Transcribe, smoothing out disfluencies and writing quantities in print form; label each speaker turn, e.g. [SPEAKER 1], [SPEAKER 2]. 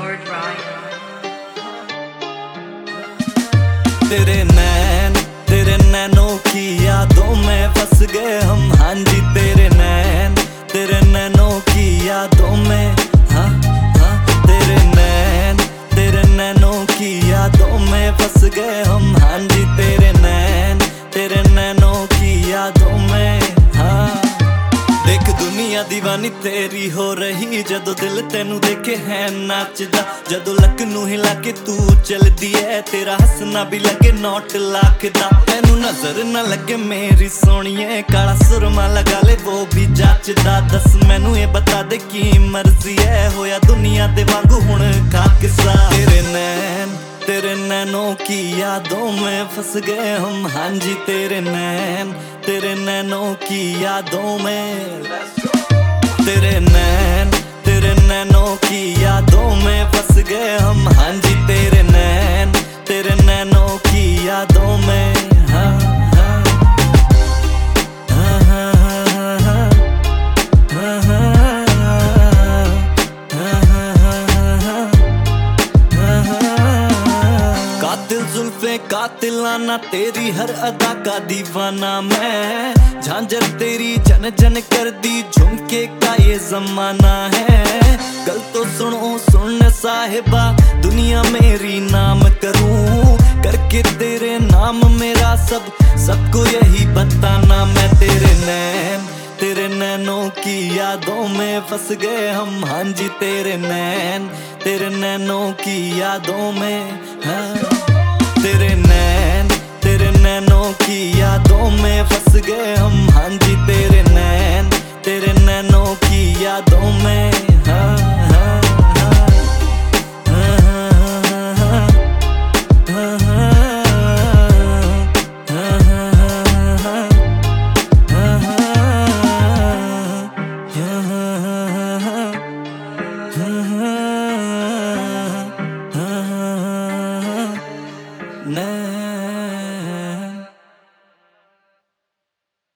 [SPEAKER 1] Lord Ryan.
[SPEAKER 2] तेरे नैनों की यादों में फंस गए हम। हाँ जी तेरे नैनों की यादों में, हाँ हाँ तेरे नैनों की यादों में फंस गए हम। हाँ जी तेरे नैनों की यादों में, हाँ। देख दुनिया दीवानी तेरी हो रही, जदों दिल तेनू देखे है नाचदा। जदों लक नू हिला के तू चलदी है, तेरा हसना भी लगे 9 लाख दा। तेनू नजर न लगे मेरी सोहणीए, काला सुरमा लगा ले वो भी जचदा। दस मैनू ये बता दे की मर्जी है, होया दुनिया दे वांगू हुण खाकसा। तेरे नैनों की यादों में फंस गए हम। हाँ जी तेरे नैनों की यादों में, तेरे नैनों की यादों में फंस गए हम। हाँ जी तेरे नैनों की यादों में, हाँ हाँ हाँ हाँ हाँ हाँ हाँ हाँ। कातिल जुल्फे कातिलाना, तेरी हर अदा का दीवाना मैं। झांझर तेरी जन जन कर दी, झुमके का ये जमाना है। गल तो सुन साहिबा, दुनिया मेरी नाम करूं करके तेरे नाम मेरा सबको यही बताना। मैं तेरे नैनों की यादों में फंस गए हम। हाँ जी तेरे नैनों की यादों में, हाँ। तेरे नैनों की यादों में फंस गए